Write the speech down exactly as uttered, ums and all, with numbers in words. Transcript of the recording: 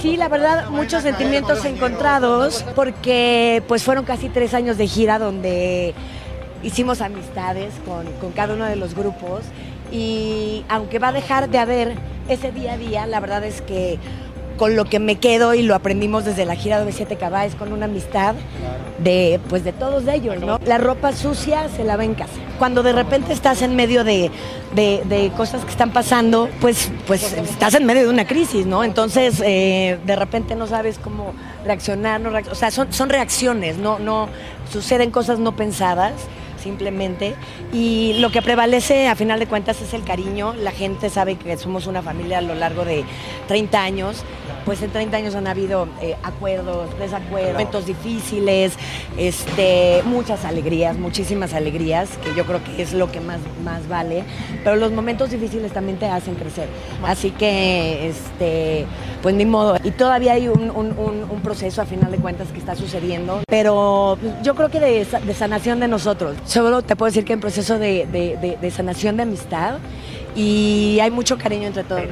Sí, la verdad, muchos sentimientos encontrados porque pues fueron casi tres años de gira donde hicimos amistades con, con cada uno de los grupos y aunque va a dejar de haber ese día a día, la verdad es que con lo que me quedo y lo aprendimos desde la gira de B siete K es con una amistad de, pues de todos ellos, ¿no? La ropa sucia se lava en casa. Cuando de repente estás en medio de, de, de cosas que están pasando, pues, pues estás en medio de una crisis, ¿no? Entonces, eh, de repente no sabes cómo reaccionar, no reacc- o sea, son, son reacciones, no, no suceden cosas no pensadas. Simplemente, y lo que prevalece a final de cuentas es el cariño. La gente sabe que somos una familia a lo largo de treinta años, pues en treinta años han habido eh, acuerdos, desacuerdos, momentos difíciles, este, muchas alegrías, muchísimas alegrías, que yo creo que es lo que más, más vale, pero los momentos difíciles también te hacen crecer, así que, este, pues ni modo, y todavía hay un, un, un, un proceso a final de cuentas que está sucediendo, pero yo creo que de, de sanación de nosotros. Solo te puedo decir que en proceso de, de, de, de sanación de amistad y hay mucho cariño entre todos.